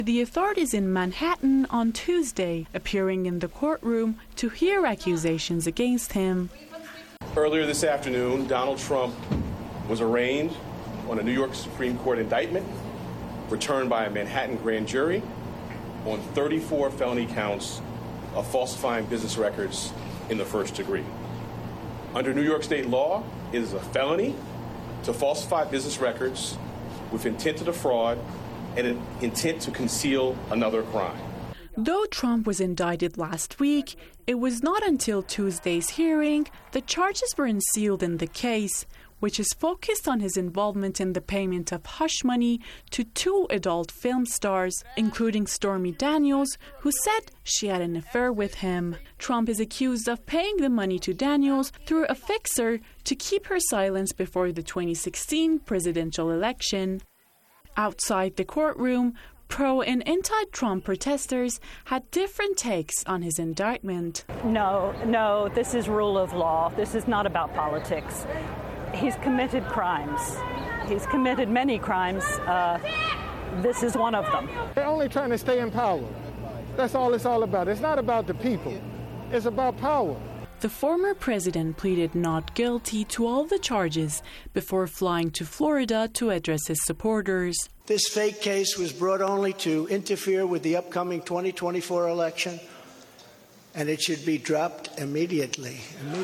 The authorities in Manhattan on Tuesday appearing in the courtroom to hear accusations against him. Earlier this afternoon, Donald Trump was arraigned on a New York Supreme Court indictment returned by a Manhattan grand jury on 34 felony counts of falsifying business records in the first degree. Under New York state law, it is a felony to falsify business records with intent to defraud and an intent to conceal another crime. Though Trump was indicted last week, it was not until Tuesday's hearing that charges were unsealed in the case, which is focused on his involvement in the payment of hush money to 2 adult film stars, including Stormy Daniels, who said she had an affair with him. Trump is accused of paying the money to Daniels through a fixer to keep her silent before the 2016 presidential election. Outside the courtroom, pro- and anti-Trump protesters had different takes on his indictment. No, this is rule of law. This is not about politics. He's committed crimes. He's committed many crimes. This is one of them. They're only trying to stay in power. That's all it's all about. It's not about the people. It's about power. The former president pleaded not guilty to all the charges before flying to Florida to address his supporters. This fake case was brought only to interfere with the upcoming 2024 election, and it should be dropped immediately.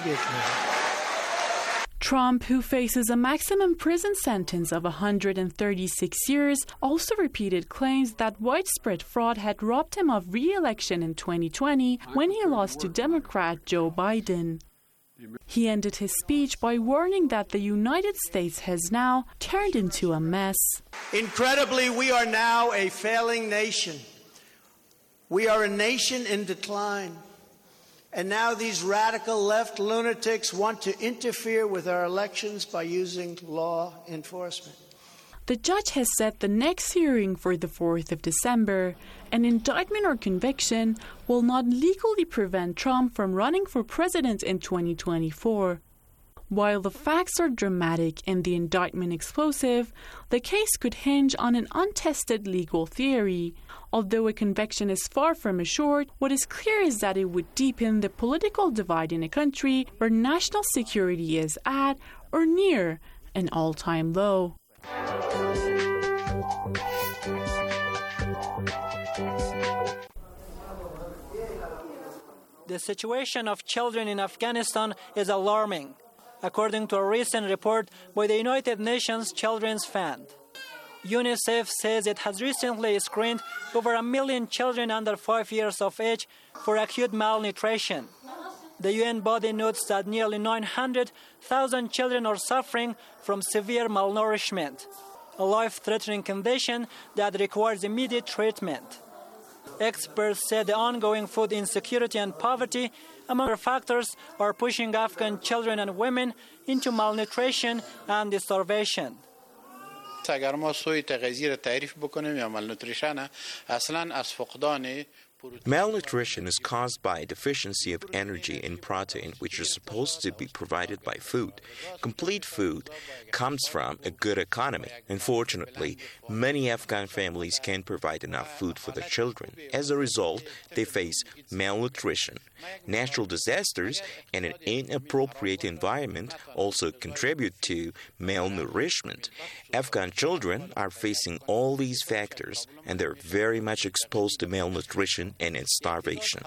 Trump, who faces a maximum prison sentence of 136 years, also repeated claims that widespread fraud had robbed him of re-election in 2020 when he lost to Democrat Joe Biden. He ended his speech by warning that the United States has now turned into a mess. Incredibly, we are now a failing nation. We are a nation in decline. And now these radical left lunatics want to interfere with our elections by using law enforcement. The judge has set the next hearing for the 4th of December. An indictment or conviction will not legally prevent Trump from running for president in 2024. While the facts are dramatic and the indictment explosive, the case could hinge on an untested legal theory. Although a conviction is far from assured, what is clear is that it would deepen the political divide in a country where national security is at or near an all-time low. The situation of children in Afghanistan is alarming, according to a recent report by the United Nations Children's Fund. UNICEF says it has recently screened over 1 million children under 5 years of age for acute malnutrition. The UN body notes that nearly 900,000 children are suffering from severe malnourishment, a life-threatening condition that requires immediate treatment. Experts say the ongoing food insecurity and poverty, among other factors, are pushing Afghan children and women into malnutrition and starvation. اگر ما سوی تغذیه را تعریف بکنیم یا malnutrition اصلا از فقدان Malnutrition is caused by a deficiency of energy and protein, which are supposed to be provided by food. Complete food comes from a good economy. Unfortunately, many Afghan families can't provide enough food for their children. As a result, they face malnutrition. Natural disasters and an inappropriate environment also contribute to malnourishment. Afghan children are facing all these factors, and they're very much exposed to malnutrition and starvation.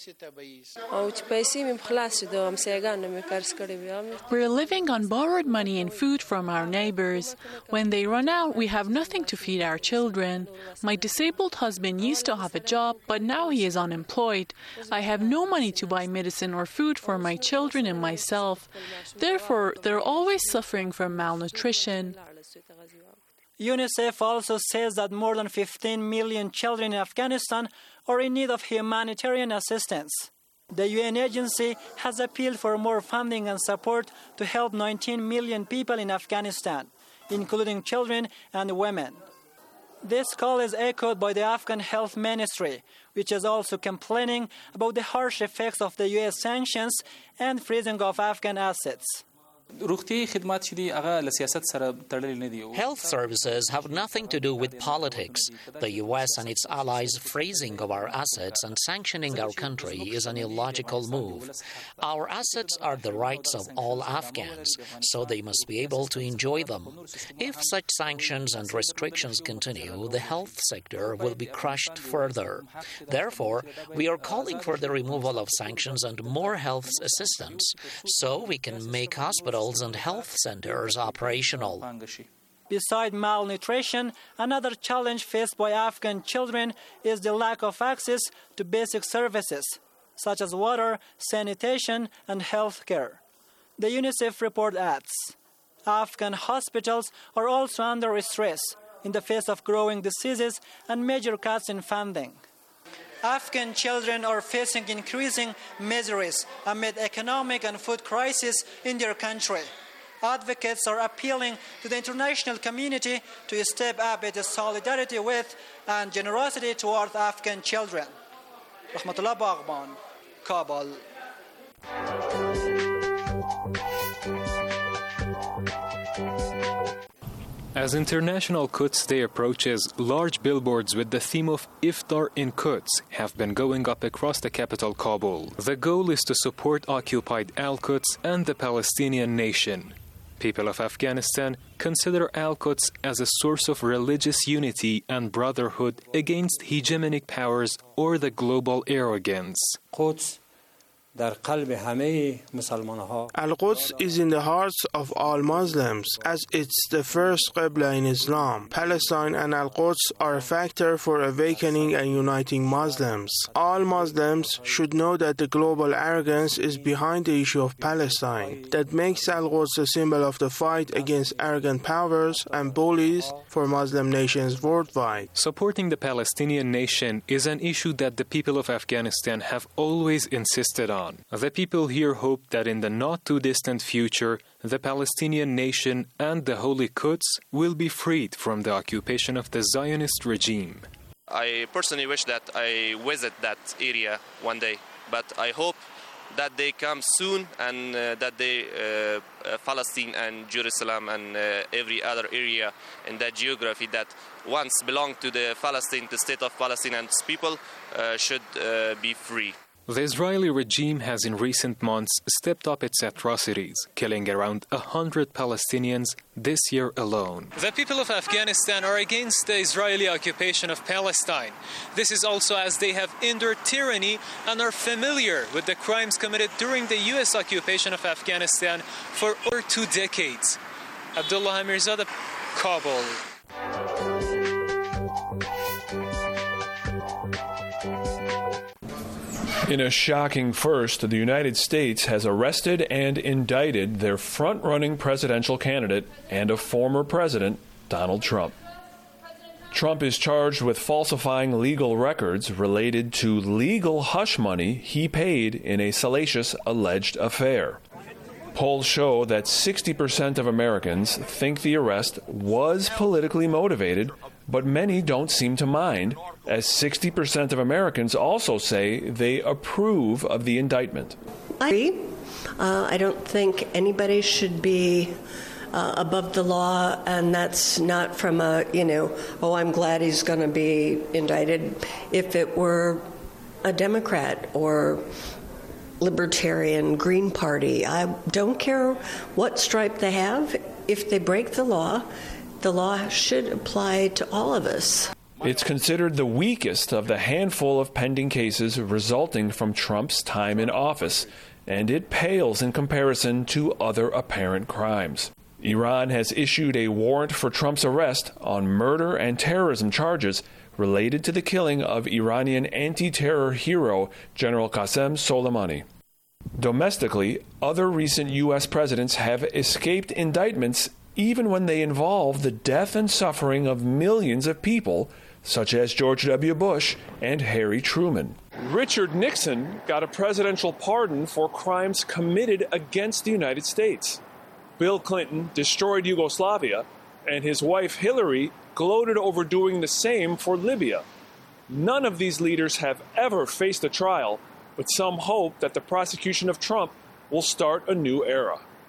We're living on borrowed money and food from our neighbors. When they run out, we have nothing to feed our children. My disabled husband used to have a job, but now he is unemployed. I have no money to buy medicine or food for my children and myself. Therefore, they're always suffering from malnutrition. UNICEF also says that more than 15 million children in Afghanistan are in need of humanitarian assistance. The UN agency has appealed for more funding and support to help 19 million people in Afghanistan, including children and women. This call is echoed by the Afghan Health Ministry, which is also complaining about the harsh effects of the US sanctions and freezing of Afghan assets. Health services have nothing to do with politics. The U.S. and its allies freezing of our assets and sanctioning our country is an illogical move. Our assets are the rights of all Afghans, so they must be able to enjoy them. If such sanctions and restrictions continue, the health sector will be crushed further. Therefore, we are calling for the removal of sanctions and more health assistance, so we can make hospitals and health centers operational. Beside malnutrition, another challenge faced by Afghan children is the lack of access to basic services, such as water, sanitation, and health care. The UNICEF report adds, Afghan hospitals are also under stress in the face of growing diseases and major cuts in funding. Afghan children are facing increasing miseries amid economic and food crisis in their country. Advocates are appealing to the international community to step up its solidarity with and generosity toward Afghan children. Rahmatullah Baghban, Kabul. As International Quds Day approaches, large billboards with the theme of Iftar in Quds have been going up across the capital, Kabul. The goal is to support occupied Al-Quds and the Palestinian nation. People of Afghanistan consider Al-Quds as a source of religious unity and brotherhood against hegemonic powers or the global arrogance. Al-Quds is in the hearts of all Muslims, as it's the first Qibla in Islam. Palestine and Al-Quds are a factor for awakening and uniting Muslims. All Muslims should know that the global arrogance is behind the issue of Palestine, that makes Al-Quds a symbol of the fight against arrogant powers and bullies for Muslim nations worldwide. Supporting the Palestinian nation is an issue that the people of Afghanistan have always insisted on. The people here hope that in the not-too-distant future, the Palestinian nation and the Holy Quds will be freed from the occupation of the Zionist regime. I personally wish that I visit that area one day, but I hope that they come soon and that they, Palestine and Jerusalem and every other area in that geography that once belonged to the Palestine, the state of Palestine and its people should be free. The Israeli regime has in recent months stepped up its atrocities, killing around 100 Palestinians this year alone. The people of Afghanistan are against the Israeli occupation of Palestine. This is also as they have endured tyranny and are familiar with the crimes committed during the U.S. occupation of Afghanistan for over 2 decades. Abdullah Amirzadeh, Kabul. In a shocking first, the United States has arrested and indicted their front-running presidential candidate and a former president, Donald Trump. Trump is charged with falsifying legal records related to legal hush money he paid in a salacious alleged affair. Polls show that 60% of Americans think the arrest was politically motivated, but many don't seem to mind, as 60% of Americans also say they approve of the indictment. I agree. I don't think anybody should be above the law, and that's not from a, I'm glad he's going to be indicted. If it were a Democrat or Libertarian, Green Party, I don't care what stripe they have. If they break the law should apply to all of us. It's considered the weakest of the handful of pending cases resulting from Trump's time in office, and it pales in comparison to other apparent crimes. Iran has issued a warrant for Trump's arrest on murder and terrorism charges related to the killing of Iranian anti-terror hero General Qasem Soleimani. Domestically, other recent U.S. presidents have escaped indictments even when they involve the death and suffering of millions of people, such as George W. Bush and Harry Truman. Richard Nixon got a presidential pardon for crimes committed against the United States. Bill Clinton destroyed Yugoslavia, and his wife Hillary gloated over doing the same for Libya. None of these leaders have ever faced a trial, but some hope that the prosecution of Trump will start a new era.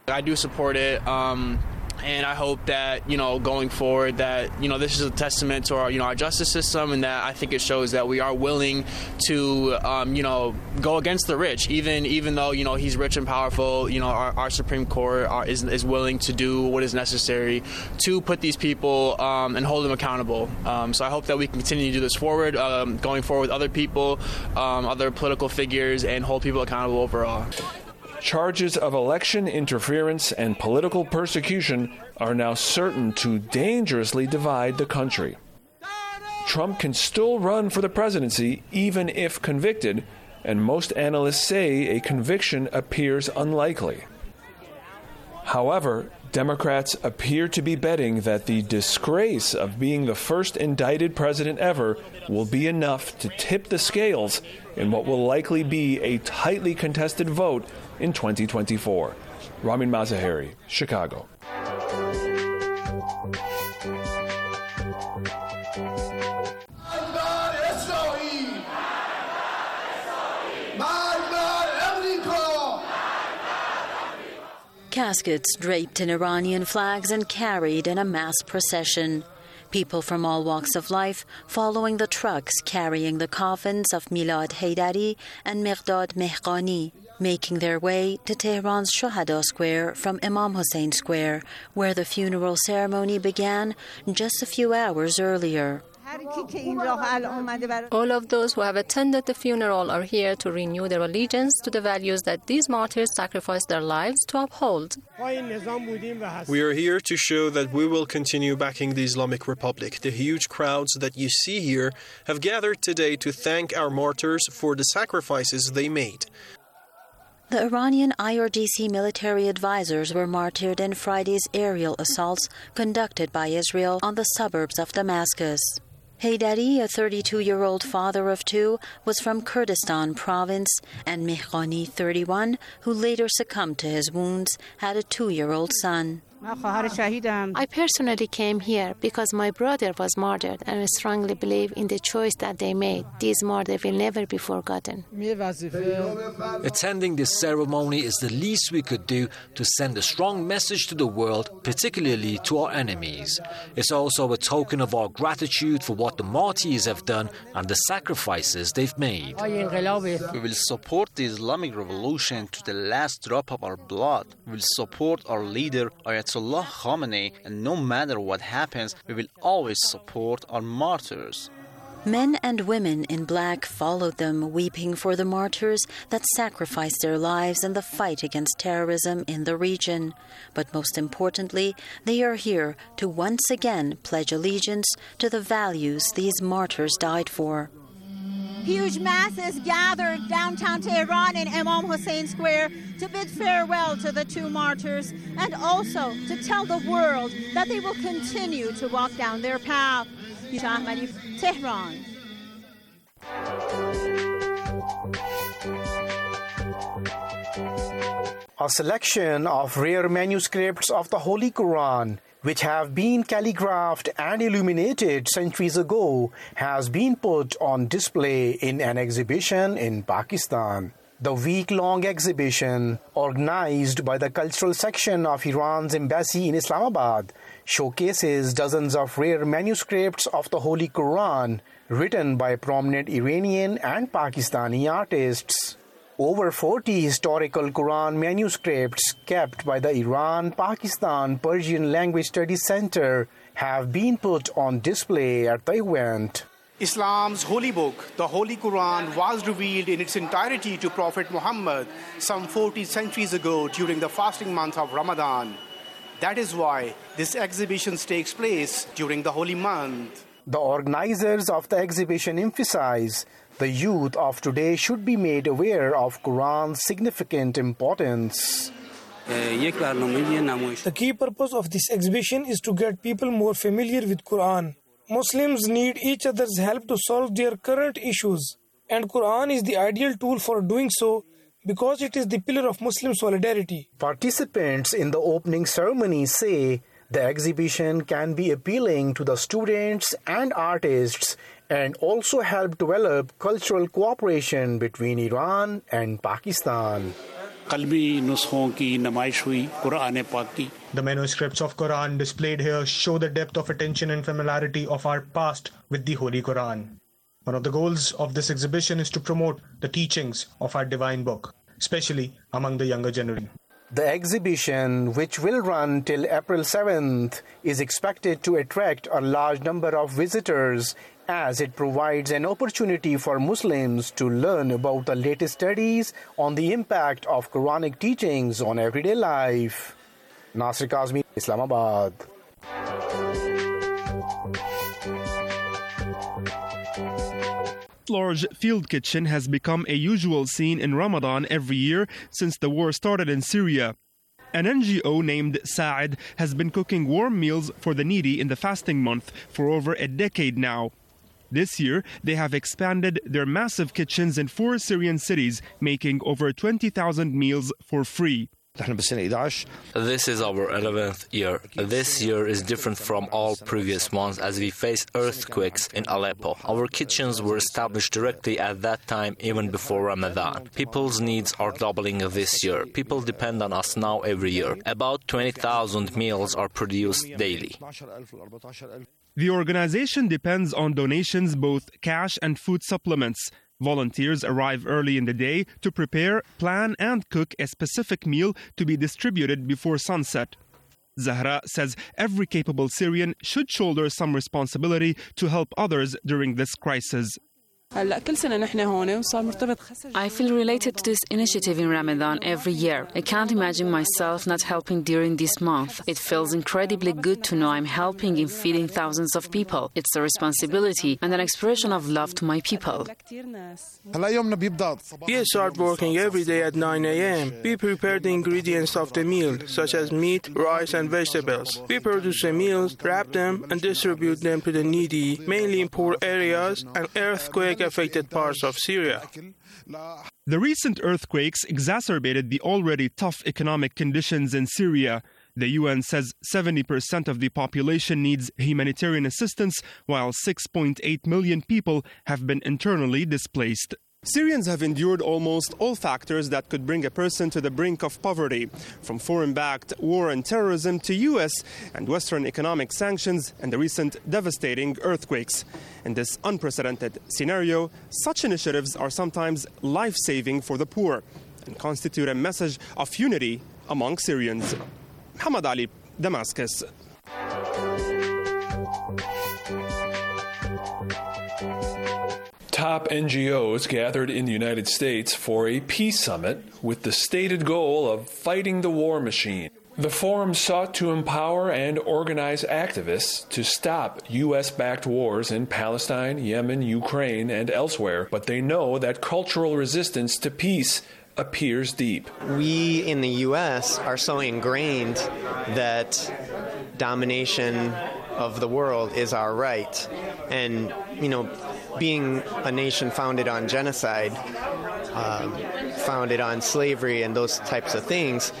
I do support it. And I hope that, going forward that, this is a testament to our, our justice system, and that I think it shows that we are willing to, go against the rich, even though, he's rich and powerful. Our Supreme Court is willing to do what is necessary to put these people and hold them accountable. So I hope that we can continue to do this forward, going forward with other people, other political figures, and hold people accountable overall. Charges of election interference and political persecution are now certain to dangerously divide the country. Trump can still run for the presidency even if convicted, and most analysts say a conviction appears unlikely. However, Democrats appear to be betting that the disgrace of being the first indicted president ever will be enough to tip the scales in what will likely be a tightly contested vote in 2024. Ramin Mazaheri, Chicago. Caskets draped in Iranian flags and carried in a mass procession. People from all walks of life following the trucks carrying the coffins of Milad Haydari and Miqdad Mehqani, making their way to Tehran's Shohada Square from Imam Hussein Square, where the funeral ceremony began just a few hours earlier. All of those who have attended the funeral are here to renew their allegiance to the values that these martyrs sacrificed their lives to uphold. We are here to show that we will continue backing the Islamic Republic. The huge crowds that you see here have gathered today to thank our martyrs for the sacrifices they made. The Iranian IRGC military advisors were martyred in Friday's aerial assaults conducted by Israel on the suburbs of Damascus. Haydari, a 32-year-old father of two, was from Kurdistan province, and Mehqani, 31, who later succumbed to his wounds, had a 2-year-old son. I personally came here because my brother was martyred, and I strongly believe in the choice that they made. These martyrs will never be forgotten. Attending this ceremony is the least we could do to send a strong message to the world, particularly to our enemies. It's also a token of our gratitude for what the martyrs have done and the sacrifices they've made. We will support the Islamic Revolution to the last drop of our blood. We will support our leader, Ayatollah Khamenei, and no matter what happens, we will always support our martyrs. Men and women in black followed them, weeping for the martyrs that sacrificed their lives in the fight against terrorism in the region. But most importantly, they are here to once again pledge allegiance to the values these martyrs died for. Huge masses gathered downtown Tehran in Imam Hussein Square to bid farewell to the two martyrs and also to tell the world that they will continue to walk down their path. Shah Ahmadi, Tehran. A selection of rare manuscripts of the Holy Quran, which have been calligraphed and illuminated centuries ago, has been put on display in an exhibition in Pakistan. The week-long exhibition, organized by the cultural section of Iran's embassy in Islamabad, showcases dozens of rare manuscripts of the Holy Quran written by prominent Iranian and Pakistani artists. Over 40 historical Quran manuscripts kept by the Iran-Pakistan Persian Language Studies Center have been put on display at the event. Islam's holy book, the Holy Quran, was revealed in its entirety to Prophet Muhammad some 40 centuries ago during the fasting month of Ramadan. That is why this exhibition takes place during the holy month. The organizers of the exhibition emphasize the youth of today should be made aware of Quran's significant importance. The key purpose of this exhibition is to get people more familiar with Quran. Muslims need each other's help to solve their current issues, and Quran is the ideal tool for doing so because it is the pillar of Muslim solidarity. Participants in the opening ceremony say the exhibition can be appealing to the students and artists and also help develop cultural cooperation between Iran and Pakistan. कलमी नुस्खों की नुमाइश हुई कुरान पाक की. The manuscripts of Quran displayed here show the depth of attention and familiarity of our past with the Holy Quran. One of the goals of this exhibition is to promote the teachings of our divine book, especially among the younger generation. The exhibition, which will run till April 7th, is expected to attract a large number of visitors as it provides an opportunity for Muslims to learn about the latest studies on the impact of Quranic teachings on everyday life. Nasir Kazmi, Islamabad. Large field kitchen has become a usual scene in Ramadan every year since the war started in Syria. An NGO named Sa'id has been cooking warm meals for the needy in the fasting month for over a decade now. This year, they have expanded their massive kitchens in 4 Syrian cities, making over 20,000 meals for free. This is our 11th year. This year is different from all previous ones as we face earthquakes in Aleppo. Our kitchens were established directly at that time, even before Ramadan. People's needs are doubling this year. People depend on us now every year. About 20,000 meals are produced daily. The organization depends on donations, both cash and food supplements. Volunteers arrive early in the day to prepare, plan, and cook a specific meal to be distributed before sunset. Zahra says every capable Syrian should shoulder some responsibility to help others during this crisis. I feel related to this initiative in Ramadan every year. I can't imagine myself not helping during this month. It feels incredibly good to know I'm helping in feeding thousands of people. It's a responsibility and an expression of love to my people. We start working every day at 9 a.m. We prepare the ingredients of the meal, such as meat, rice, and vegetables. We produce the meals, wrap them, and distribute them to the needy, mainly in poor areas and earthquake-affected parts of Syria. The recent earthquakes exacerbated the already tough economic conditions in Syria. The UN says 70% of the population needs humanitarian assistance, while 6.8 million people have been internally displaced. Syrians have endured almost all factors that could bring a person to the brink of poverty, from foreign-backed war and terrorism to U.S. and Western economic sanctions and the recent devastating earthquakes. In this unprecedented scenario, such initiatives are sometimes life-saving for the poor and constitute a message of unity among Syrians. Hamad Ali, Damascus. Top NGOs gathered in the United States for a peace summit with the stated goal of fighting the war machine. The forum sought to empower and organize activists to stop U.S.-backed wars in Palestine, Yemen, Ukraine, and elsewhere, but they know that cultural resistance to peace appears deep. We in the U.S. are so ingrained that domination of the world is our right. And, being a nation founded on genocide, founded on slavery and those types of things,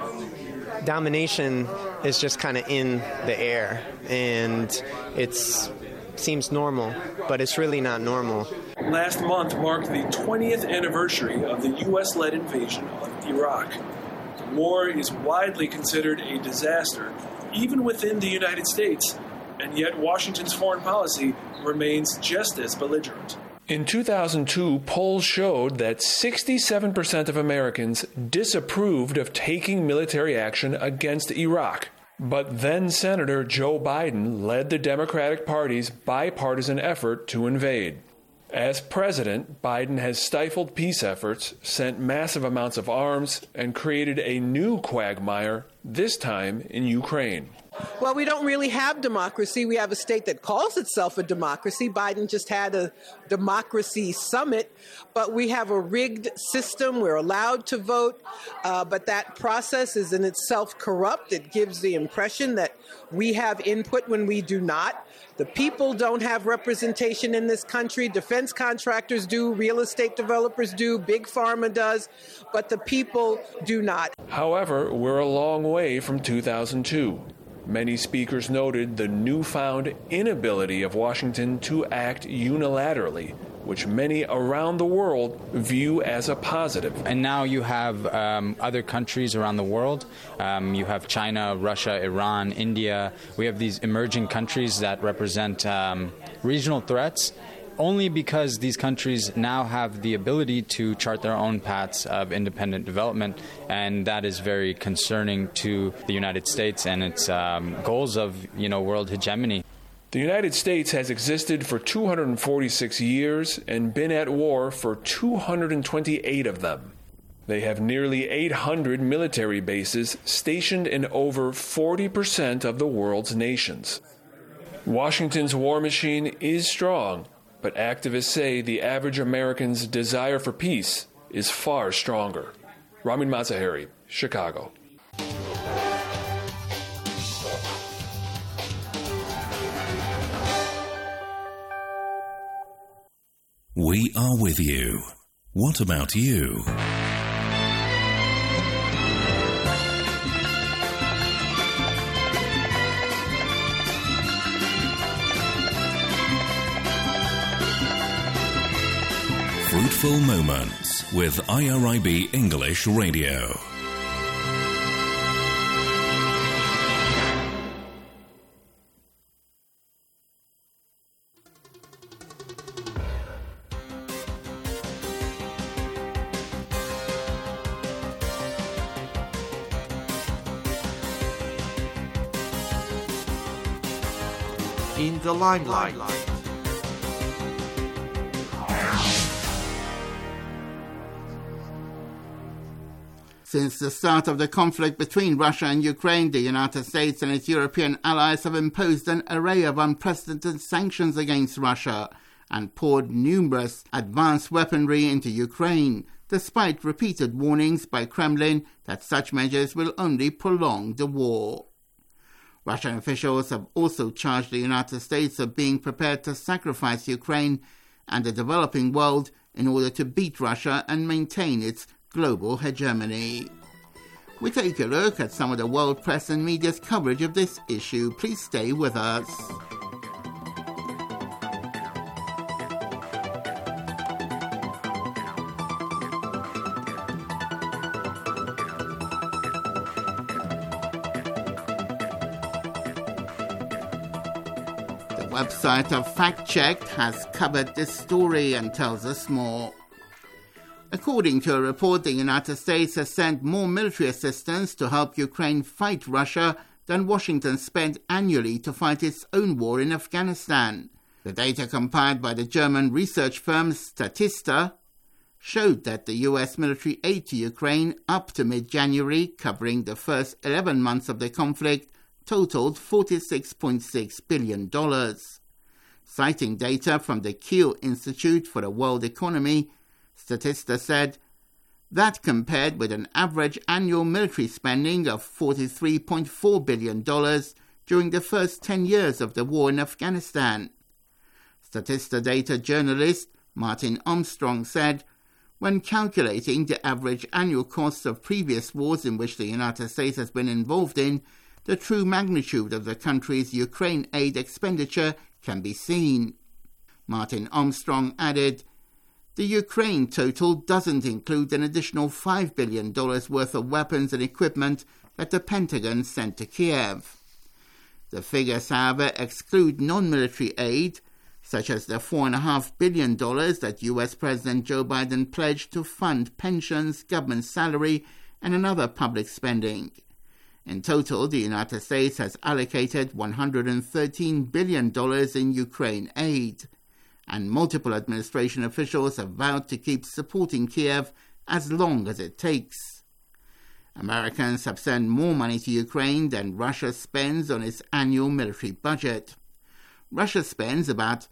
domination is just kind of in the air, and it seems normal, but it's really not normal. Last month marked the 20th anniversary of the U.S.-led invasion of Iraq. The war is widely considered a disaster, even within the United States, and yet Washington's foreign policy remains just as belligerent. In 2002, polls showed that 67% of Americans disapproved of taking military action against Iraq. But then Senator Joe Biden led the Democratic Party's bipartisan effort to invade. As president, Biden has stifled peace efforts, sent massive amounts of arms, and created a new quagmire, this time in Ukraine. Well, we don't really have democracy. We have a state that calls itself a democracy. Biden just had a democracy summit, but we have a rigged system. We're allowed to vote, but that process is in itself corrupt. It gives the impression that we have input when we do not. The people don't have representation in this country. Defense contractors do, real estate developers do, Big Pharma does, but the people do not. However, we're a long way from 2002. Many speakers noted the newfound inability of Washington to act unilaterally which many around the world view as a positive. And now you have other countries around the world. You have China, Russia, Iran, India. We have these emerging countries that represent regional threats, only because these countries now have the ability to chart their own paths of independent development, and that is very concerning to the United States and its goals of, world hegemony. The United States has existed for 246 years and been at war for 228 of them. They have nearly 800 military bases stationed in over 40% of the world's nations. Washington's war machine is strong, but activists say the average American's desire for peace is far stronger. Ramin Mazaheri, Chicago. We are with you. What about you? Fruitful Moments with IRIB English Radio. In the limelight. Since the start of the conflict between Russia and Ukraine, the United States and its European allies have imposed an array of unprecedented sanctions against Russia and poured numerous advanced weaponry into Ukraine, despite repeated warnings by Kremlin that such measures will only prolong the war. Russian officials have also charged the United States of being prepared to sacrifice Ukraine and the developing world in order to beat Russia and maintain its global hegemony. We take a look at some of the world press and media's coverage of this issue. Please stay with us. The website of Fact Check has covered this story and tells us more. According to a report, the United States has sent more military assistance to help Ukraine fight Russia than Washington spent annually to fight its own war in Afghanistan. The data compiled by the German research firm Statista showed that the U.S. military aid to Ukraine up to mid-January, covering the first 11 months of the conflict, totaled $46.6 billion. Citing data from the Kiel Institute for the World Economy, Statista said that compared with an average annual military spending of $43.4 billion during the first 10 years of the war in Afghanistan. Statista data journalist Martin Armstrong said, when calculating the average annual costs of previous wars in which the United States has been involved in, the true magnitude of the country's Ukraine aid expenditure can be seen. Martin Armstrong added, the Ukraine total doesn't include an additional $5 billion worth of weapons and equipment that the Pentagon sent to Kiev. The figures, however, exclude non-military aid, such as the $4.5 billion that U.S. President Joe Biden pledged to fund pensions, government salary, and another public spending. In total, the United States has allocated $113 billion in Ukraine aid, and multiple administration officials have vowed to keep supporting Kiev as long as it takes. Americans have sent more money to Ukraine than Russia spends on its annual military budget. Russia spends about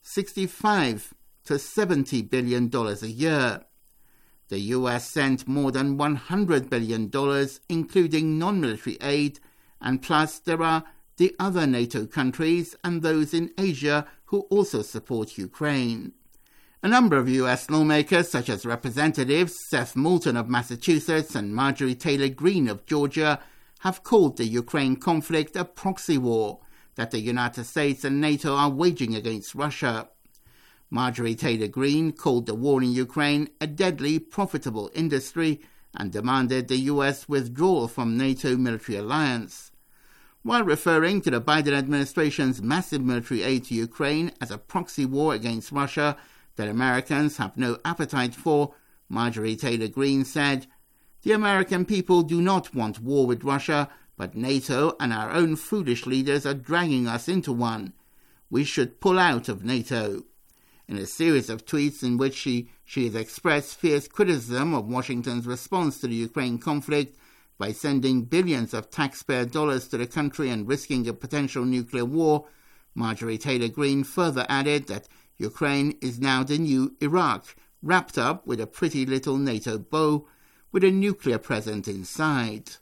$65 to $70 billion a year. The U.S. sent more than $100 billion, including non-military aid, and plus there are the other NATO countries and those in Asia who also support Ukraine. A number of U.S. lawmakers, such as Representatives Seth Moulton of Massachusetts and Marjorie Taylor Greene of Georgia, have called the Ukraine conflict a proxy war that the United States and NATO are waging against Russia. Marjorie Taylor Greene called the war in Ukraine a deadly, profitable industry and demanded the US withdrawal from NATO military alliance. While referring to the Biden administration's massive military aid to Ukraine as a proxy war against Russia that Americans have no appetite for, Marjorie Taylor Greene said, "The American people do not want war with Russia, but NATO and our own foolish leaders are dragging us into one. We should pull out of NATO." In a series of tweets in which she has expressed fierce criticism of Washington's response to the Ukraine conflict by sending billions of taxpayer dollars to the country and risking a potential nuclear war, Marjorie Taylor Greene further added that Ukraine is now the new Iraq, wrapped up with a pretty little NATO bow, with a nuclear present inside.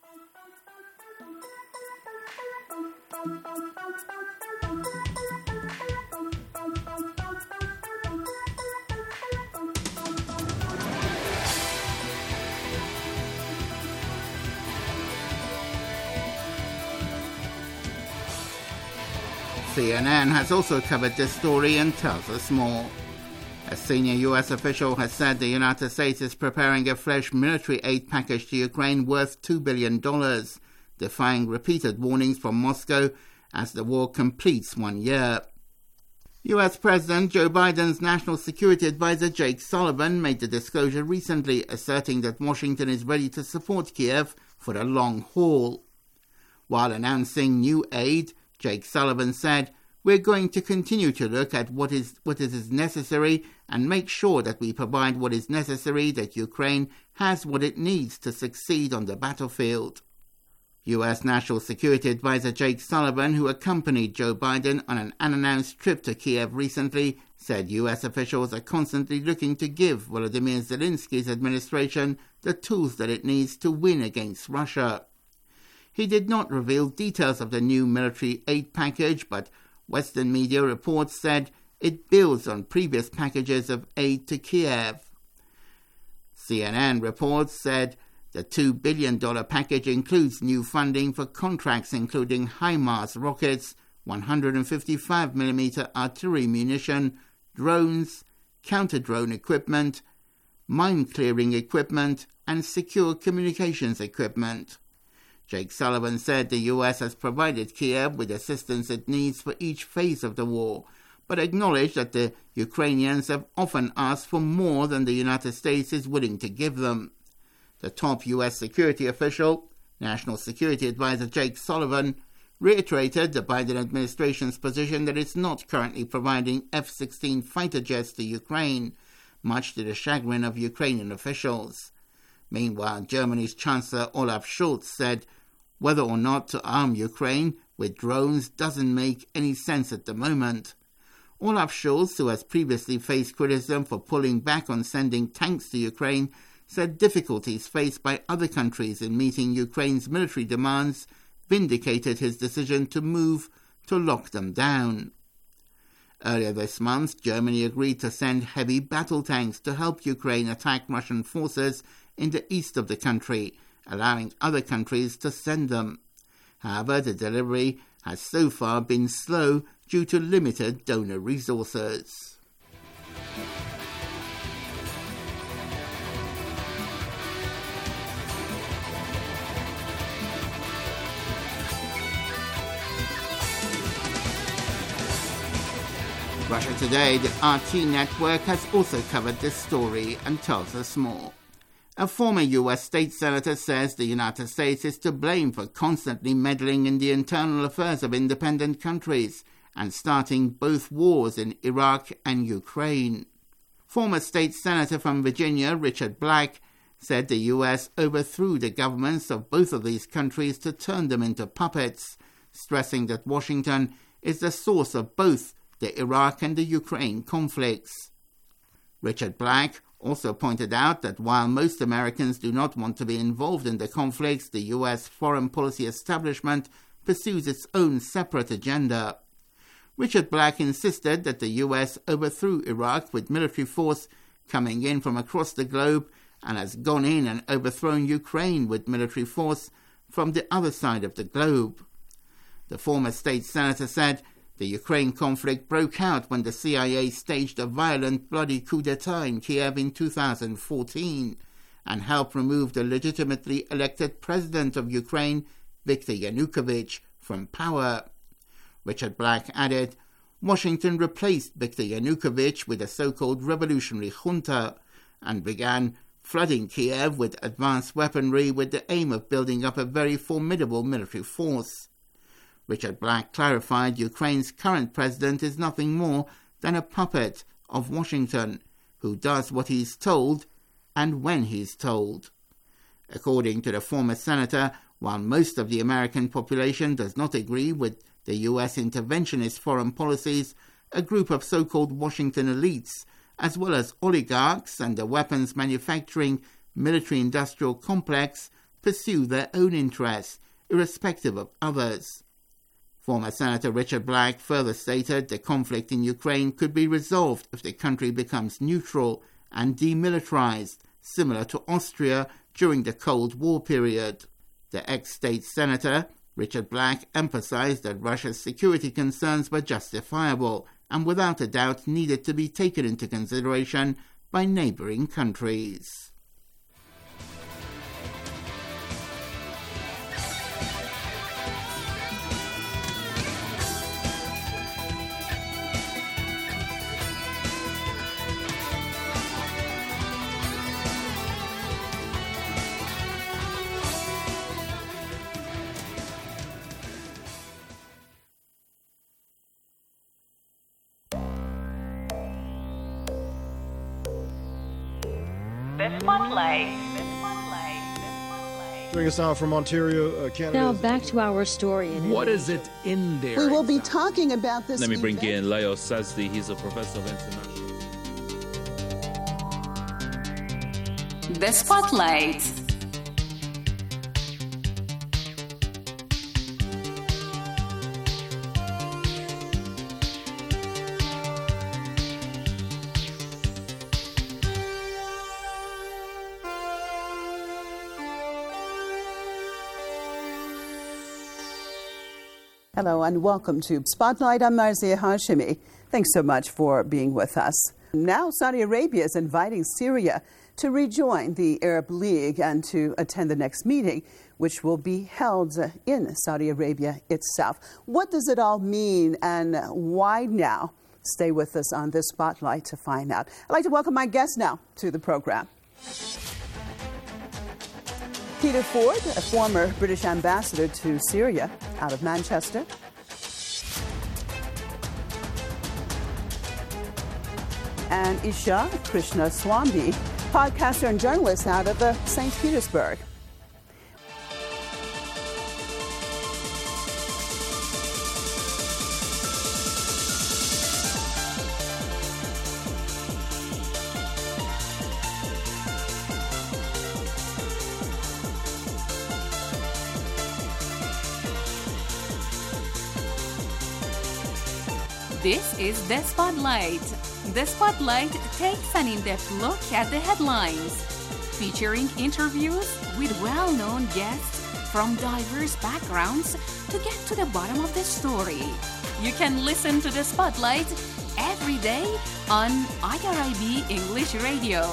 CNN has also covered this story and tells us more. A senior U.S. official has said the United States is preparing a fresh military aid package to Ukraine worth $2 billion, defying repeated warnings from Moscow as the war completes 1 year. U.S. President Joe Biden's National Security Advisor Jake Sullivan made the disclosure recently, asserting that Washington is ready to support Kiev for the long haul. While announcing new aid, Jake Sullivan said, "We're going to continue to look at what is necessary and make sure that we provide what is necessary, that Ukraine has what it needs to succeed on the battlefield." U.S. National Security Advisor Jake Sullivan, who accompanied Joe Biden on an unannounced trip to Kiev recently, said U.S. officials are constantly looking to give Volodymyr Zelensky's administration the tools that it needs to win against Russia. He did not reveal details of the new military aid package, but Western media reports said it builds on previous packages of aid to Kiev. CNN reports said the $2 billion package includes new funding for contracts including HIMARS rockets, 155mm artillery munition, drones, counter-drone equipment, mine-clearing equipment, and secure communications equipment. Jake Sullivan said the U.S. has provided Kiev with assistance it needs for each phase of the war, but acknowledged that the Ukrainians have often asked for more than the United States is willing to give them. The top U.S. security official, National Security Advisor Jake Sullivan, reiterated the Biden administration's position that it's not currently providing F-16 fighter jets to Ukraine, much to the chagrin of Ukrainian officials. Meanwhile, Germany's Chancellor Olaf Scholz said whether or not to arm Ukraine with drones doesn't make any sense at the moment. Olaf Scholz, who has previously faced criticism for pulling back on sending tanks to Ukraine, said difficulties faced by other countries in meeting Ukraine's military demands vindicated his decision to move to lock them down. Earlier this month, Germany agreed to send heavy battle tanks to help Ukraine attack Russian forces in the east of the country, allowing other countries to send them. However, the delivery has so far been slow due to limited donor resources. Russia Today, the RT network, has also covered this story and tells us more. A former U.S. state senator says the United States is to blame for constantly meddling in the internal affairs of independent countries and starting both wars in Iraq and Ukraine. Former state senator from Virginia, Richard Black, said the U.S. overthrew the governments of both of these countries to turn them into puppets, stressing that Washington is the source of both the Iraq and the Ukraine conflicts. Richard Black also pointed out that while most Americans do not want to be involved in the conflicts, the U.S. foreign policy establishment pursues its own separate agenda. Richard Black insisted that the U.S. overthrew Iraq with military force coming in from across the globe and has gone in and overthrown Ukraine with military force from the other side of the globe. The former state senator said The Ukraine conflict broke out when the CIA staged a violent, bloody coup d'etat in Kiev in 2014 and helped remove the legitimately elected president of Ukraine, Viktor Yanukovych, from power. Richard Black added, Washington replaced Viktor Yanukovych with a so-called revolutionary junta and began flooding Kiev with advanced weaponry with the aim of building up a very formidable military force. Richard Black clarified Ukraine's current president is nothing more than a puppet of Washington, who does what he's told and when he's told. According to the former senator, while most of the American population does not agree with the U.S. interventionist foreign policies, a group of so-called Washington elites, as well as oligarchs and the weapons manufacturing military-industrial complex, pursue their own interests, irrespective of others. Former Senator Richard Black further stated the conflict in Ukraine could be resolved if the country becomes neutral and demilitarized, similar to Austria during the Cold War period. The ex-state senator, Richard Black, emphasized that Russia's security concerns were justifiable and without a doubt needed to be taken into consideration by neighboring countries. Joining us now from Ontario, Canada. Now back to our story. What is it in there? We will be talking about this. Let me bring in Leo Sazdi. He's a professor of international. The Spotlight. Hello and welcome to Spotlight. I'm Marzieh Hashemi. Thanks so much for being with us. Now Saudi Arabia is inviting Syria to rejoin the Arab League and to attend the next meeting, which will be held in Saudi Arabia itself. What does it all mean and why now? Stay with us on this Spotlight to find out. I'd like to welcome my guest now to the program. Peter Ford, a former British ambassador to Syria out of Manchester. And Isha Krishnaswamy, podcaster and journalist out of St. Petersburg. This is The Spotlight. The Spotlight takes an in-depth look at the headlines, featuring interviews with well-known guests from diverse backgrounds to get to the bottom of the story. You can listen to The Spotlight every day on IRIB English Radio.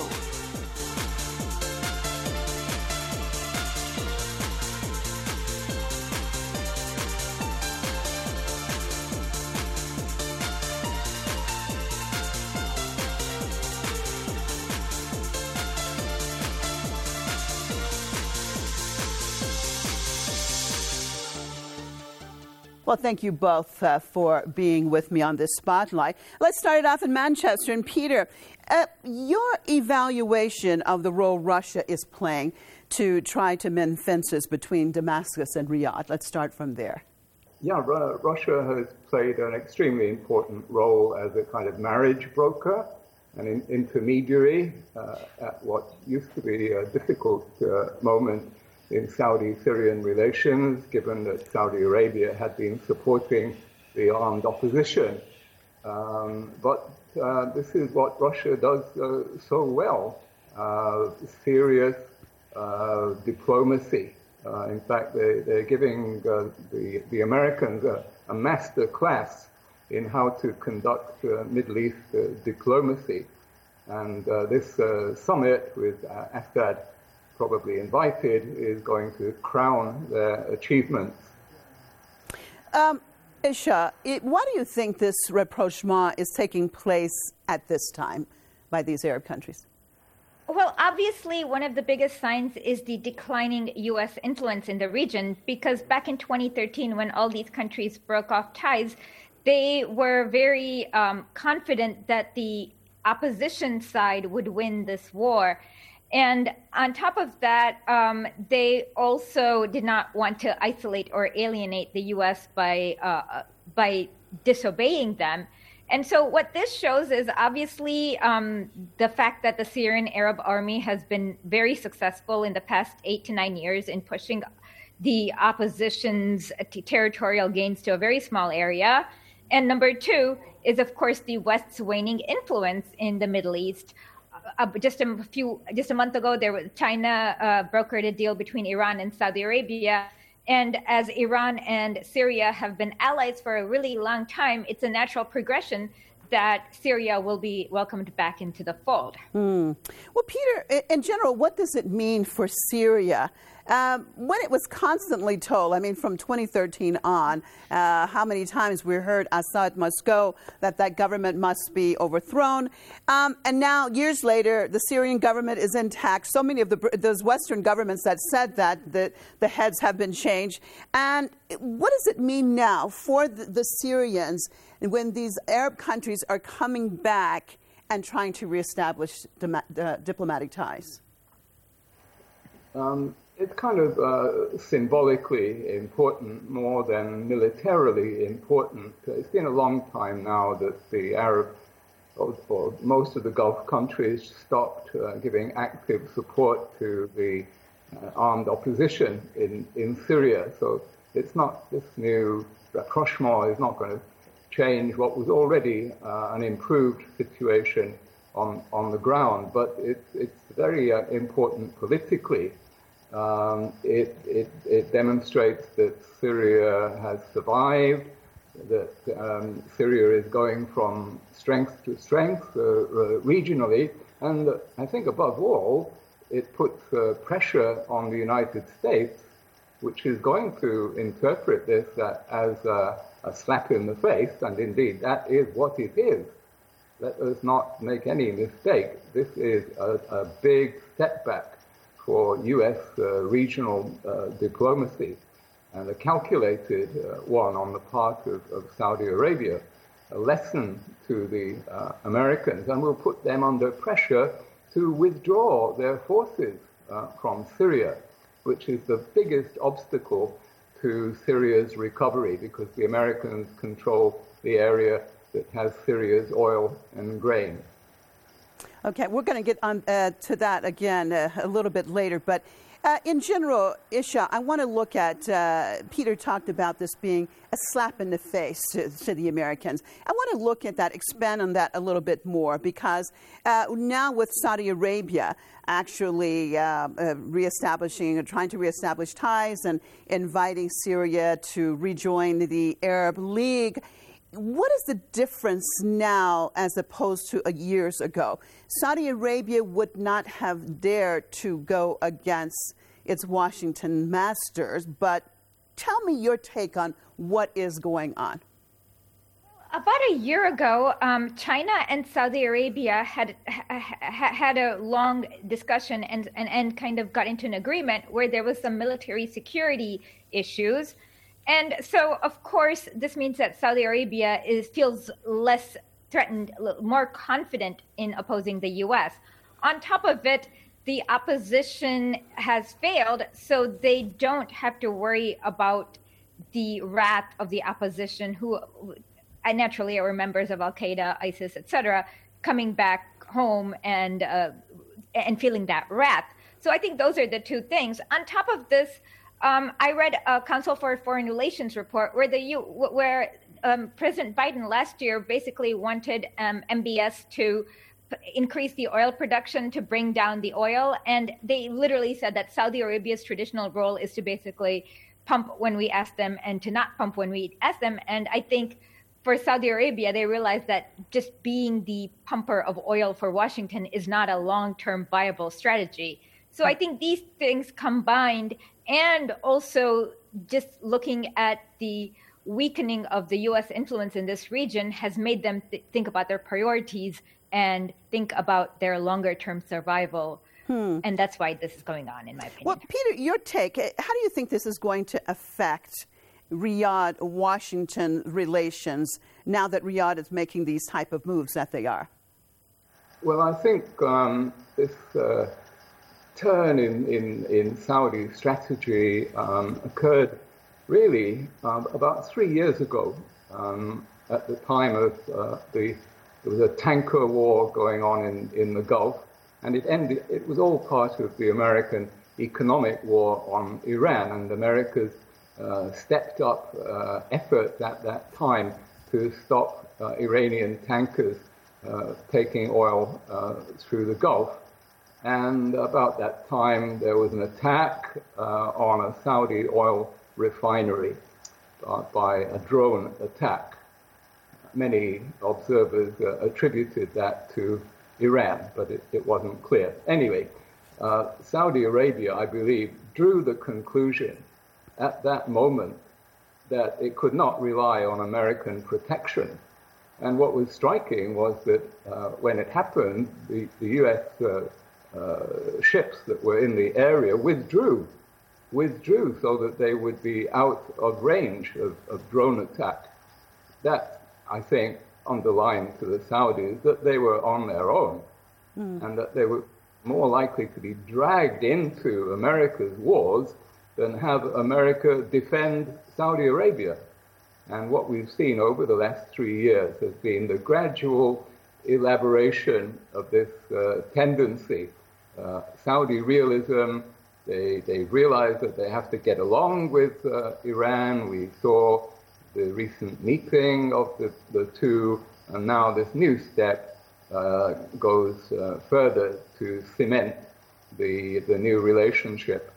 Well, thank you both for being with me on this Spotlight. Let's start it off in Manchester. And Peter, your evaluation of the role Russia is playing to try to mend fences between Damascus and Riyadh. Let's start from there. Yeah, Russia has played an extremely important role as a kind of marriage broker, an intermediary at what used to be a difficult moment in Saudi-Syrian relations, given that Saudi Arabia had been supporting the armed opposition. But this is what Russia does so well, serious diplomacy. In fact, they're giving the Americans a master class in how to conduct Middle East diplomacy. And this summit with Assad probably invited is going to crown their achievements. Isha, why do you think this rapprochement is taking place at this time by these Arab countries? Well, obviously, one of the biggest signs is the declining U.S. influence in the region, because back in 2013, when all these countries broke off ties, they were very confident that the opposition side would win this war. And on top of that, they also did not want to isolate or alienate the U.S. by disobeying them. And so what this shows is obviously the fact that the Syrian Arab Army has been very successful in the past 8 to 9 years in pushing the opposition's territorial gains to a very small area. And number two is, of course, the West's waning influence in the Middle East. Just a month ago, China brokered a deal between Iran and Saudi Arabia. And as Iran and Syria have been allies for a really long time, it's a natural progression that Syria will be welcomed back into the fold. Well, Peter, in general, what does it mean for Syria? When it was constantly told, I mean, from 2013 on, how many times we heard Assad must go, that government must be overthrown. And now, years later, the Syrian government is intact. So many of those Western governments that said that the heads have been changed. And what does it mean now for the Syrians when these Arab countries are coming back and trying to reestablish diplomatic ties? It's kind of symbolically important more than militarily important. It's been a long time now that the Arab, or most of the Gulf countries, stopped giving active support to the armed opposition in Syria. So it's not, this new rapprochement is not going to change what was already an improved situation on the ground, but it's very important politically. It demonstrates that Syria has survived, that Syria is going from strength to strength regionally, and I think above all, it puts pressure on the United States, which is going to interpret this as a slap in the face, and indeed that is what it is. Let us not make any mistake. This is a big setback for U.S. Regional diplomacy, and a calculated one on the part of Saudi Arabia, a lesson to the Americans, and will put them under pressure to withdraw their forces from Syria, which is the biggest obstacle to Syria's recovery, because the Americans control the area that has Syria's oil and grain. Okay, we're going to get on to that again a little bit later. But in general, Isha, I want to look at, Peter talked about this being a slap in the face to the Americans. I want to look at that, expand on that a little bit more, because now with Saudi Arabia actually reestablishing, trying to reestablish ties and inviting Syria to rejoin the Arab League, what is the difference now as opposed to years ago? Saudi Arabia would not have dared to go against its Washington masters, but tell me your take on what is going on. About a year ago, China and Saudi Arabia had a long discussion and kind of got into an agreement where there was some military security issues. And so, of course, this means that Saudi Arabia feels less threatened, more confident in opposing the U.S. On top of it, the opposition has failed, so they don't have to worry about the wrath of the opposition, who naturally are members of Al-Qaeda, ISIS, etc., coming back home and feeling that wrath. So I think those are the two things. On top of this, I read a Council for Foreign Relations report where President Biden last year basically wanted MBS to increase the oil production to bring down the oil. And they literally said that Saudi Arabia's traditional role is to basically pump when we ask them and to not pump when we ask them. And I think for Saudi Arabia, they realized that just being the pumper of oil for Washington is not a long-term viable strategy. So I think these things combined, and also just looking at the weakening of the U.S. influence in this region, has made them think about their priorities and think about their longer-term survival. And that's why this is going on, in my opinion. Well, Peter, your take, how do you think this is going to affect Riyadh-Washington relations now that Riyadh is making these type of moves that they are? Well, I think this turn in Saudi strategy occurred really about 3 years ago, at the time of there was a tanker war going on in the Gulf, and it was all part of the American economic war on Iran, and America's stepped up efforts at that time to stop Iranian tankers taking oil through the Gulf. And about that time, there was an attack on a Saudi oil refinery by a drone attack. Many observers attributed that to Iran, but it wasn't clear. Anyway, Saudi Arabia, I believe, drew the conclusion at that moment that it could not rely on American protection. And what was striking was that when it happened, the U.S. Ships that were in the area withdrew so that they would be out of range of drone attack. That, I think, underlined to the Saudis that they were on their own and that they were more likely to be dragged into America's wars than have America defend Saudi Arabia. And what we've seen over the last 3 years has been the gradual elaboration of this tendency. Saudi realism, they realize that they have to get along with Iran. We saw the recent meeting of the two, and now this new step goes further to cement the new relationship.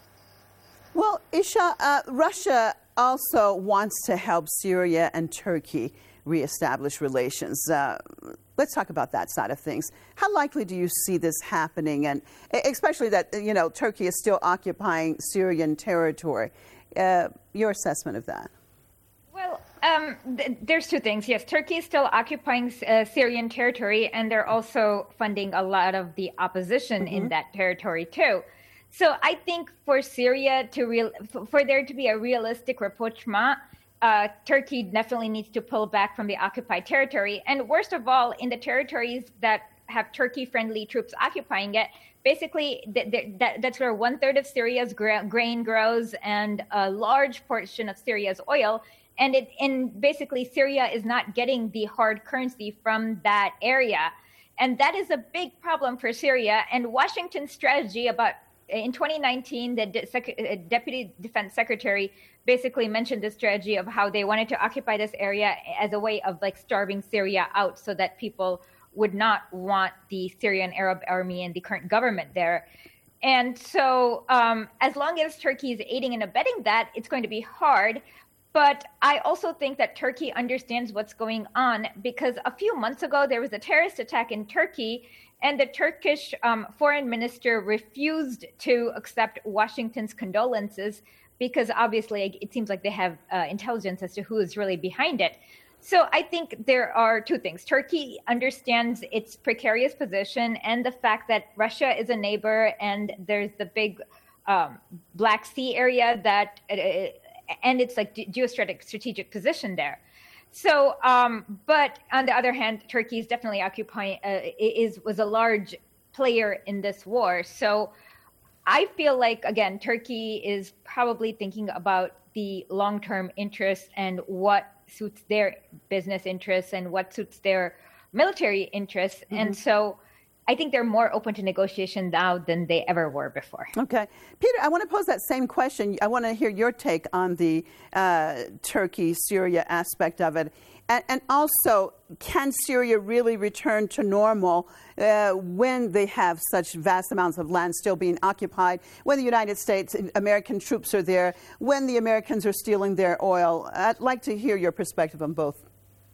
Well, Isha, Russia also wants to help Syria and Turkey reestablish relations. Let's talk about that side of things. How likely do you see this happening, and especially that Turkey is still occupying Syrian territory? Your assessment of that? Well, there's two things. Yes, Turkey is still occupying Syrian territory, and they're also funding a lot of the opposition in that territory too. So I think for Syria for there to be a realistic rapprochement, Turkey definitely needs to pull back from the occupied territory. And worst of all, in the territories that have Turkey-friendly troops occupying it, basically that's where 1/3 of Syria's grain grows and a large portion of Syria's oil. And basically Syria is not getting the hard currency from that area. And that is a big problem for Syria. And Washington's strategy in 2019, the Deputy Defense Secretary basically mentioned the strategy of how they wanted to occupy this area as a way of starving Syria out so that people would not want the Syrian Arab Army and the current government there. And so as long as Turkey is aiding and abetting that, it's going to be hard. But I also think that Turkey understands what's going on, because a few months ago, there was a terrorist attack in Turkey, and the Turkish foreign minister refused to accept Washington's condolences because obviously it seems like they have intelligence as to who is really behind it. So I think there are two things. Turkey understands its precarious position and the fact that Russia is a neighbor, and there's the big Black Sea area that, and it's geostrategic position there. So, but on the other hand, Turkey is definitely occupying, was a large player in this war. So I feel like, again, Turkey is probably thinking about the long-term interests and what suits their business interests and what suits their military interests. Mm-hmm. And so I think they're more open to negotiation now than they ever were before. Okay. Peter, I want to pose that same question. I want to hear your take on the Turkey-Syria aspect of it. And also, can Syria really return to normal when they have such vast amounts of land still being occupied, when the United States, American troops are there, when the Americans are stealing their oil? I'd like to hear your perspective on both.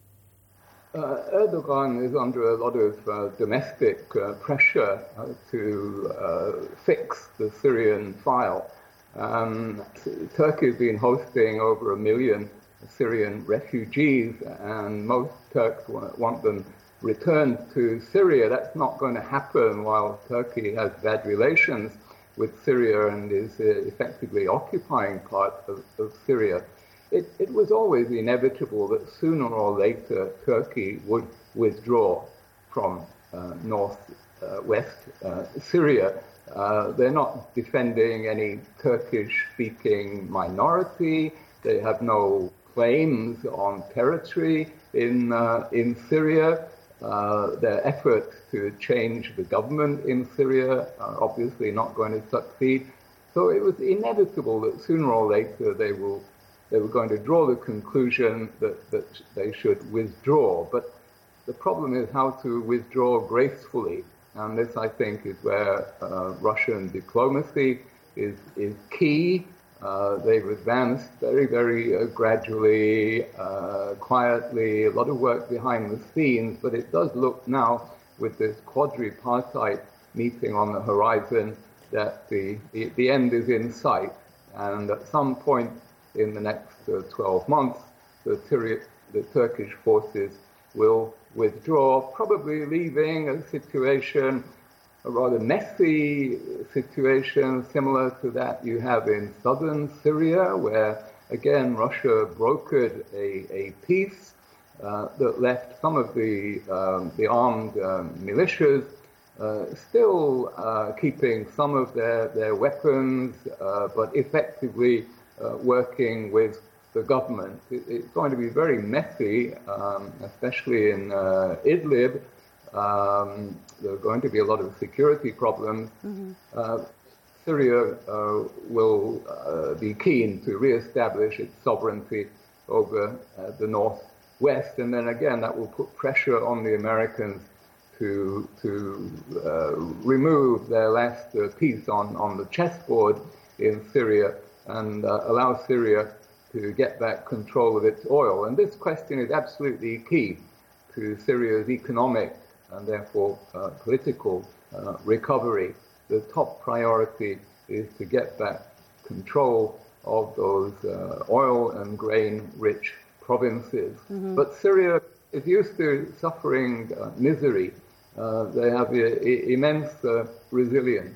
Erdogan is under a lot of domestic pressure to fix the Syrian file. Turkey has been hosting over 1 million Syrian refugees, and most Turks want them returned to Syria. That's not going to happen while Turkey has bad relations with Syria and is effectively occupying part of Syria. It was always inevitable that sooner or later Turkey would withdraw from northwest Syria. They're not defending any Turkish-speaking minority. They have no claims on territory in Syria. Their efforts to change the government in Syria are obviously not going to succeed. So it was inevitable that sooner or later they were going to draw the conclusion that they should withdraw. But the problem is how to withdraw gracefully. And this, I think, is where Russian diplomacy is key. They've advanced very, very gradually, quietly, a lot of work behind the scenes, but it does look now with this quadripartite meeting on the horizon that the end is in sight. And at some point in the next 12 months, the Turkish forces will withdraw, probably leaving a situation, a rather messy situation similar to that you have in southern Syria, where, again, Russia brokered a peace that left some of the armed militias still keeping some of their weapons, but effectively working with the government. It's going to be very messy, especially in Idlib. There are going to be a lot of security problems. Mm-hmm. Syria will be keen to re-establish its sovereignty over the northwest, and then again that will put pressure on the Americans to remove their last piece on the chessboard in Syria and allow Syria to get back control of its oil. And this question is absolutely key to Syria's economic and therefore political recovery. The top priority is to get back control of those oil and grain-rich provinces. Mm-hmm. But Syria is used to suffering misery. They have immense resilience.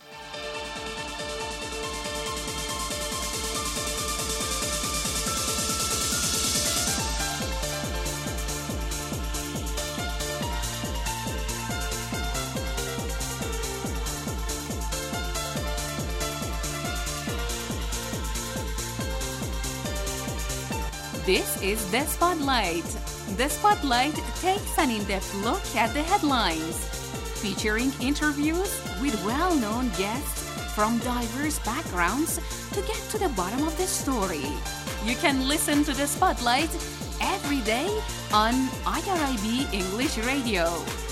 This is The Spotlight. The Spotlight takes an in-depth look at the headlines, featuring interviews with well-known guests from diverse backgrounds to get to the bottom of the story. You can listen to The Spotlight every day on IRIB English Radio.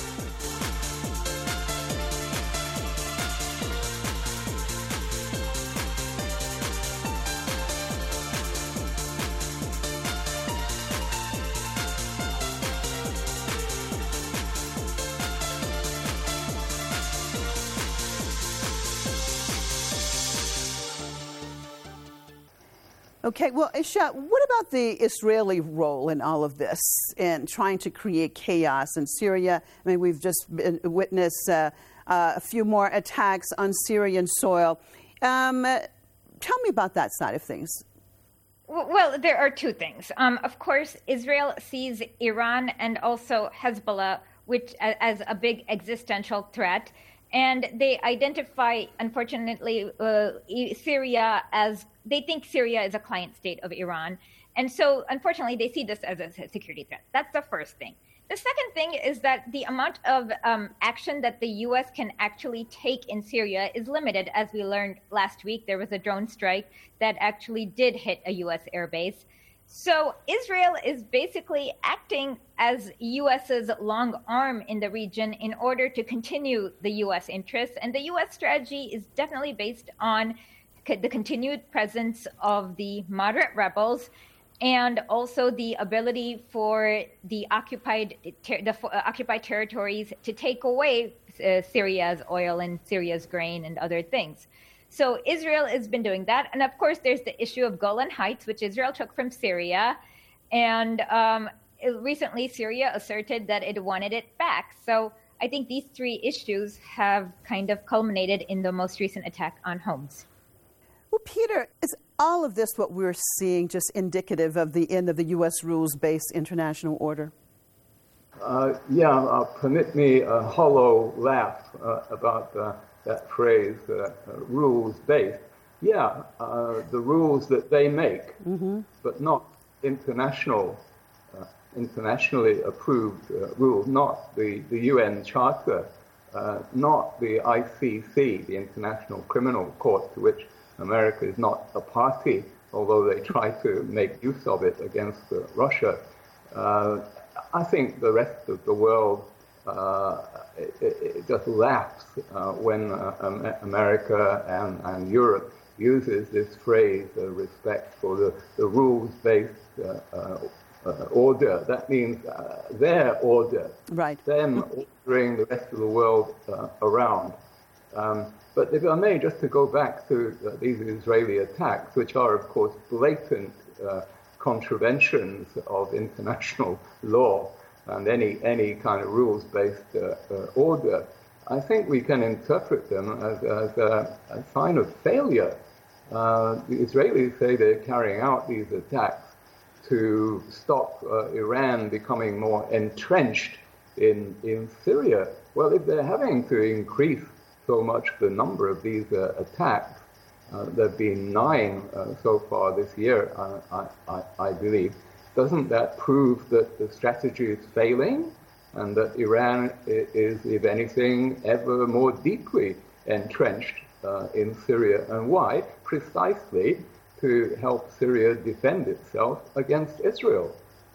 Okay, well, Isha, what about the Israeli role in all of this in trying to create chaos in Syria? I mean, we've just witnessed a few more attacks on Syrian soil. Tell me about that side of things. Well, there are two things. Of course, Israel sees Iran and also Hezbollah which as a big existential threat. And they identify, unfortunately, Syria as, they think Syria is a client state of Iran. And so, unfortunately, they see this as a security threat. That's the first thing. The second thing is that the amount of action that the U.S. can actually take in Syria is limited. As we learned last week, there was a drone strike that actually did hit a U.S. airbase. So Israel is basically acting as U.S.'s long arm in the region in order to continue the U.S. interests. And the U.S. strategy is definitely based on the continued presence of the moderate rebels and also the ability for the occupied territories to take away Syria's oil and Syria's grain and other things. So Israel has been doing that. And of course, there's the issue of Golan Heights, which Israel took from Syria. And recently, Syria asserted that it wanted it back. So I think these three issues have kind of culminated in the most recent attack on Homs. Well, Peter, is all of this what we're seeing just indicative of the end of the U.S. rules-based international order? Permit me a hollow laugh about that phrase, rules-based. The rules that they make, but not internationally approved rules, not the UN Charter, not the ICC, the International Criminal Court, to which America is not a party, although they try to make use of it against Russia. I think the rest of the world it just laughs when America and Europe uses this phrase, respect for the rules-based order. That means their order, them ordering the rest of the world around. But if I may, just to go back to these Israeli attacks, which are, of course, blatant contraventions of international law and any kind of rules-based order, I think we can interpret them as a sign of failure. The Israelis say they're carrying out these attacks to stop Iran becoming more entrenched in Syria. Well, if they're having to increase so much the number of these attacks, there have been 9 so far this year, I believe. Doesn't that prove that the strategy is failing and that Iran is, if anything, ever more deeply entrenched in Syria? And why? Precisely to help Syria defend itself against Israel.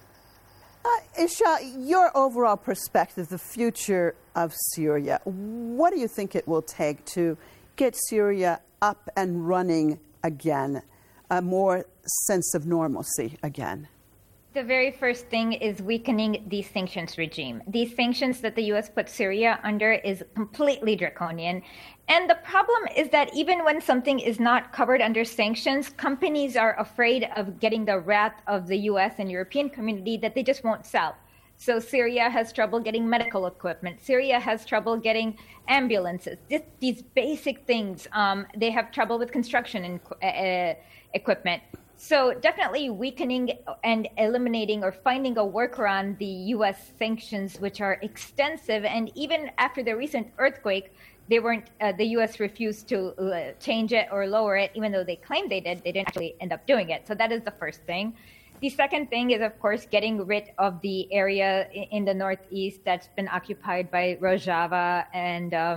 Isha, your overall perspective, the future of Syria, what do you think it will take to get Syria up and running again, a more sense of normalcy again? The very first thing is weakening the sanctions regime. These sanctions that the U.S. put Syria under is completely draconian. And the problem is that even when something is not covered under sanctions, companies are afraid of getting the wrath of the U.S. and European community that they just won't sell. So Syria has trouble getting medical equipment. Syria has trouble getting ambulances. These basic things. They have trouble with construction equipment. So definitely weakening and eliminating or finding a workaround the U.S. sanctions, which are extensive. And even after the recent earthquake, they weren't. The U.S. refused to change it or lower it, even though they claimed they did. They didn't actually end up doing it. So that is the first thing. The second thing is, of course, getting rid of the area in the northeast that's been occupied by Rojava and